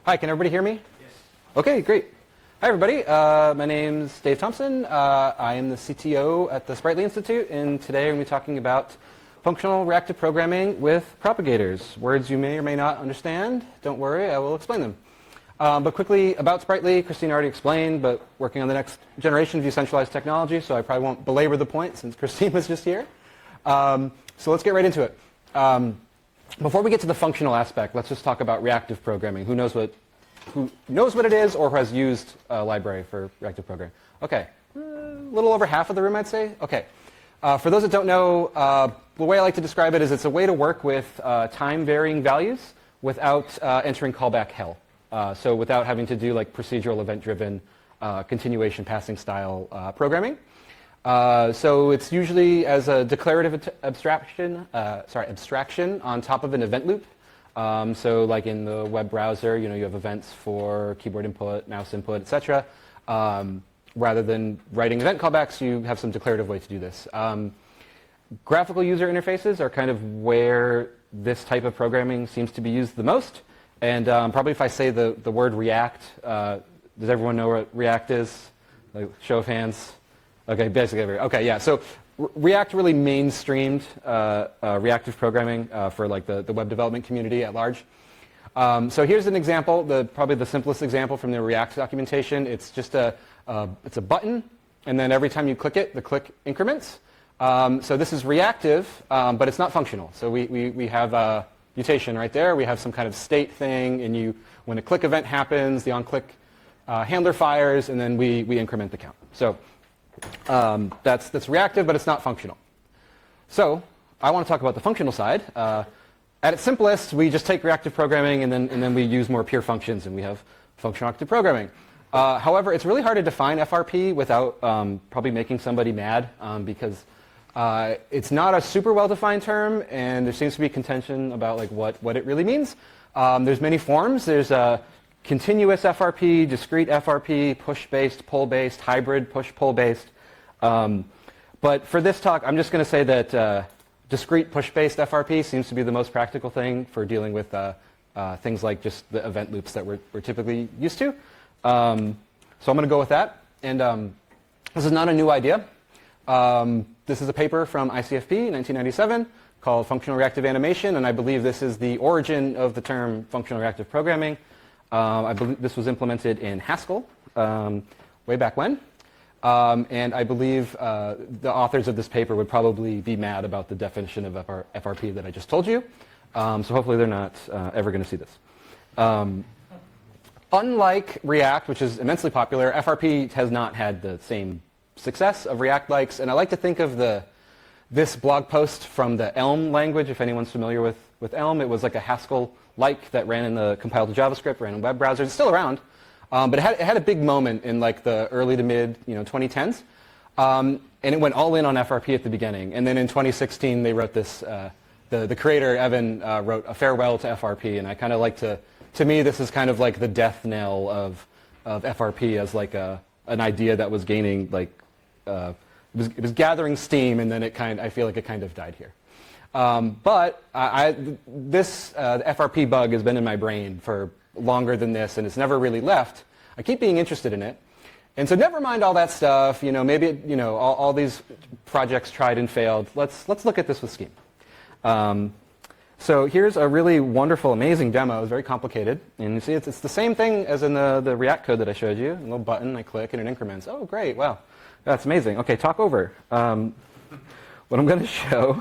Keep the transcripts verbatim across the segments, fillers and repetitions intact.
Hi, can everybody hear me? Yes. Okay, great. Hi, everybody. Uh, my name's Dave Thompson. Uh, I am the C T O at the Sprightly Institute, and today I'm going to be talking about functional reactive programming with propagators. Words you may or may not understand. Don't worry, I will explain them. Um, but quickly, about Sprightly, Christine already explained, but working on the next generation of decentralized technology, so I probably won't belabor the point since Christine was just here. Um, so let's get right into it. Um, before we get to the functional aspect, let's just talk about reactive programming. Who knows what, who knows what it is or has used a library for reactive programming? Okay, a little over half of the room, I'd say. Okay. Uh, for those that don't know, uh, the way I like to describe it is it's a way to work with uh, time-varying values without uh, entering callback hell. Uh, so without having to do like procedural event-driven uh, continuation passing style uh, programming. Uh, so it's usually as a declarative abstraction, uh, sorry, abstraction on top of an event loop. Um, so like in the web browser, you know, you have events for keyboard input, mouse input, et cetera. Um, rather than writing event callbacks, you have some declarative way to do this. Um, graphical user interfaces are kind of where this type of programming seems to be used the most. And um, probably if I say the, the word React, uh, does everyone know what React is? Like, show of hands. Okay, basically every, okay, yeah. So R React really mainstreamed uh, uh, reactive programming uh, for like the, the web development community at large. Um, so here's an example, the, probably the simplest example from the React documentation. It's just a, uh, it's a button, and then every time you click it, the click increments. Um, so this is reactive, um, but it's not functional. So we, we, we have a mutation right there. We have some kind of state thing, and you, when a click event happens, the on-click uh, handler fires, and then we, we increment the count. So um, that's, that's reactive, but it's not functional. So I want to talk about the functional side. Uh, at its simplest, we just take reactive programming, and then, and then we use more pure functions, and we have functional reactive programming. Uh, however, it's really hard to define F R P without um, probably making somebody mad, um, because Uh, it's not a super well-defined term, and there seems to be contention about like what, what it really means. Um, there's many forms. There's a continuous F R P, discrete F R P, push-based, pull-based, hybrid, push-pull-based. Um, but for this talk, I'm just going to say that uh, discrete push-based F R P seems to be the most practical thing for dealing with uh, uh, things like just the event loops that we're, we're typically used to. Um, so I'm going to go with that. And um, this is not a new idea. Um, this is a paper from I C F P in nineteen ninety-seven called Functional Reactive Animation, and I believe this is the origin of the term functional reactive programming. Um, I believe this was implemented in Haskell um, way back when, um, and I believe uh, the authors of this paper would probably be mad about the definition of F R P that I just told you, um, so hopefully they're not uh, ever going to see this. Um, unlike React, which is immensely popular, F R P has not had the same success of React likes, and I like to think of the this blog post from the Elm language. If anyone's familiar with, with Elm, it was like a Haskell-like that ran in the compiled to JavaScript, ran in web browsers. It's still around, um, but it had, it had a big moment in like the early to mid, you know, twenty tens, um, and it went all in on F R P at the beginning. And then in twenty sixteen, they wrote this. Uh, the the creator Evan uh, wrote a farewell to F R P, and I kind of like to. To me, this is kind of like the death knell of of F R P as like a an idea that was gaining like. Uh, it, was, it was gathering steam, and then it kind I feel like it kind of died here. Um, but I, I, this uh, F R P bug has been in my brain for longer than this, and it's never really left. I keep being interested in it, and so never mind all that stuff. You know, maybe it, you know all, all these projects tried and failed. Let's let's look at this with Scheme. Um, so here's a really wonderful, amazing demo. It's very complicated, and you see it's, it's the same thing as in the the React code that I showed you. A little button, I click, and it increments. Oh, great! Wow. That's amazing. Okay, talk over. Um, what I'm going to show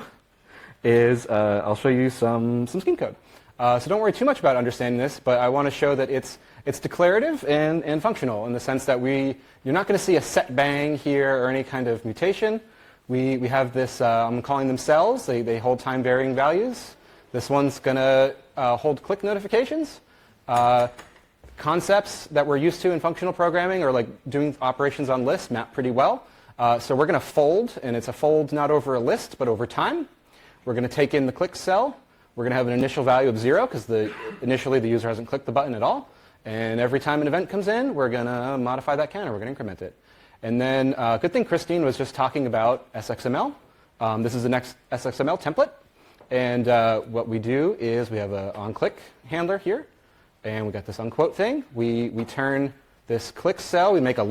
is uh, I'll show you some, some Scheme code. Uh, so don't worry too much about understanding this, but I want to show that it's, it's declarative and, and functional in the sense that we, you're not going to see a set bang here or any kind of mutation. We, we have this, uh, I'm calling them cells. They, they hold time-varying values. This one's going to uh, hold click notifications. Uh, Concepts that we're used to in functional programming or like doing operations on lists map pretty well. Uh, so we're going to fold, and it's a fold not over a list but over time. We're going to take in the click cell. We're going to have an initial value of zero because the, initially the user hasn't clicked the button at all. And every time an event comes in, we're going to modify that counter. We're going to increment it. And then uh, good thing Christine was just talking about S X M L. Um, this is the next S X M L template. And uh, what we do is we have an on-click handler here. and we got this unquote thing. We, we turn this click cell, we make a